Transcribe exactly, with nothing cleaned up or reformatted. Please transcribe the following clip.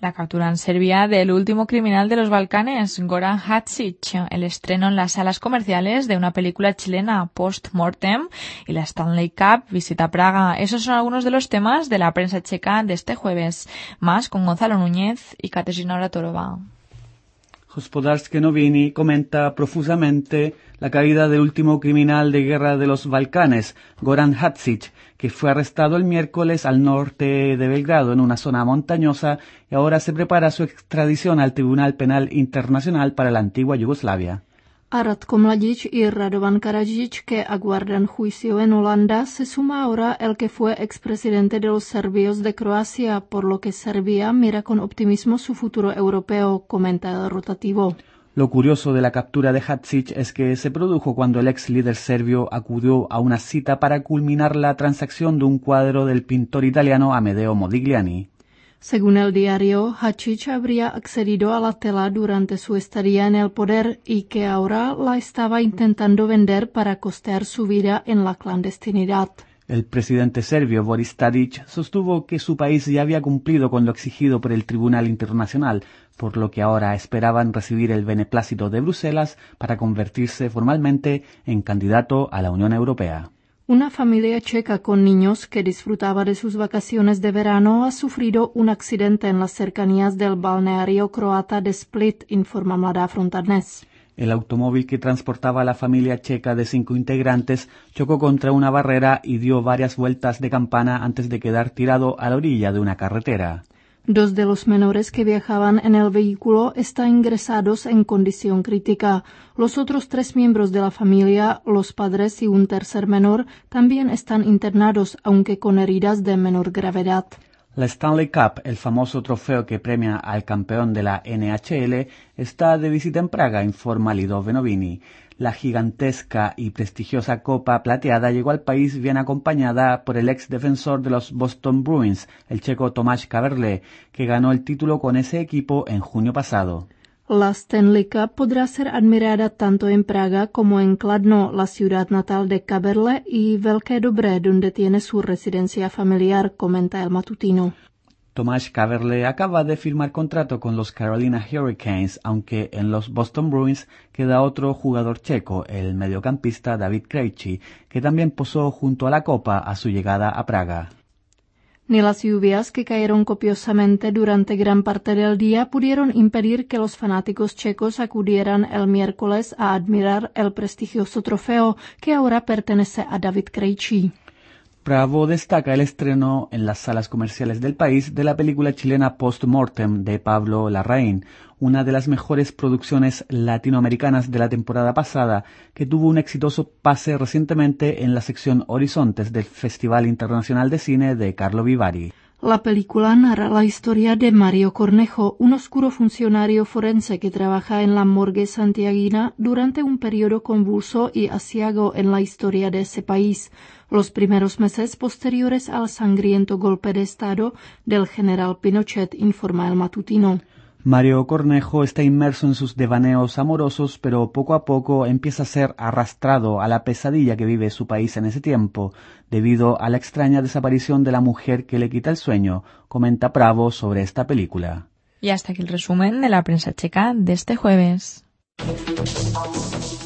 La captura en Serbia del último criminal de los Balcanes, Goran Hadžić, el estreno en las salas comerciales de una película chilena, Post-Mortem, y la Stanley Cup visita Praga. Esos son algunos de los temas de la prensa checa de este jueves. Más con Gonzalo Núñez y Kateřina Oratorova. Hospodářské noviny comenta profusamente la caída del último criminal de guerra de los Balcanes, Goran Hadžić, que fue arrestado el miércoles al norte de Belgrado en una zona montañosa y ahora se prepara su extradición al Tribunal Penal Internacional para la antigua Yugoslavia. A Ratko Mladić y Radovan Karadžić, que aguardan juicio en Holanda, se suma ahora el que fue expresidente de los serbios de Croacia, por lo que Serbia mira con optimismo su futuro europeo, comenta el rotativo. Lo curioso de la captura de Hadžić es que se produjo cuando el ex líder serbio acudió a una cita para culminar la transacción de un cuadro del pintor italiano Amedeo Modigliani. Según el diario, Hadžić habría accedido a la tela durante su estadía en el poder y que ahora la estaba intentando vender para costear su vida en la clandestinidad. El presidente serbio Boris Tadić sostuvo que su país ya había cumplido con lo exigido por el Tribunal Internacional, por lo que ahora esperaban recibir el beneplácito de Bruselas para convertirse formalmente en candidato a la Unión Europea. Una familia checa con niños que disfrutaba de sus vacaciones de verano ha sufrido un accidente en las cercanías del balneario croata de Split, informa Mladá fronta dnes. El automóvil que transportaba a la familia checa de cinco integrantes chocó contra una barrera y dio varias vueltas de campana antes de quedar tirado a la orilla de una carretera. Dos de los menores que viajaban en el vehículo están ingresados en condición crítica. Los otros tres miembros de la familia, los padres y un tercer menor, también están internados, aunque con heridas de menor gravedad. La Stanley Cup, el famoso trofeo que premia al campeón de la N H L, está de visita en Praga, informa Lidove Noviny. La gigantesca y prestigiosa copa plateada llegó al país bien acompañada por el ex defensor de los Boston Bruins, el checo Tomáš Kaberle, que ganó el título con ese equipo en junio pasado. La Stanley Cup podrá ser admirada tanto en Praga como en Kladno, la ciudad natal de Kaberle, y Velké Dobré, donde tiene su residencia familiar, comenta el matutino. Tomáš Kaberle acaba de firmar contrato con los Carolina Hurricanes, aunque en los Boston Bruins queda otro jugador checo, el mediocampista David Krejci, que también posó junto a la copa a su llegada a Praga. Ni las lluvias que cayeron copiosamente durante gran parte del día pudieron impedir que los fanáticos checos acudieran el miércoles a admirar el prestigioso trofeo que ahora pertenece a David Krejci. Bravo destaca el estreno en las salas comerciales del país de la película chilena Post-Mortem de Pablo Larraín, una de las mejores producciones latinoamericanas de la temporada pasada, que tuvo un exitoso pase recientemente en la sección Horizontes del Festival Internacional de Cine de Carlo Vivari. La película narra la historia de Mario Cornejo, un oscuro funcionario forense que trabaja en la morgue santiaguina durante un periodo convulso y aciago en la historia de ese país, los primeros meses posteriores al sangriento golpe de Estado del general Pinochet, informa el matutino. Mario Cornejo está inmerso en sus devaneos amorosos, pero poco a poco empieza a ser arrastrado a la pesadilla que vive su país en ese tiempo, debido a la extraña desaparición de la mujer que le quita el sueño, comenta Bravo sobre esta película. Y hasta aquí el resumen de la prensa checa de este jueves.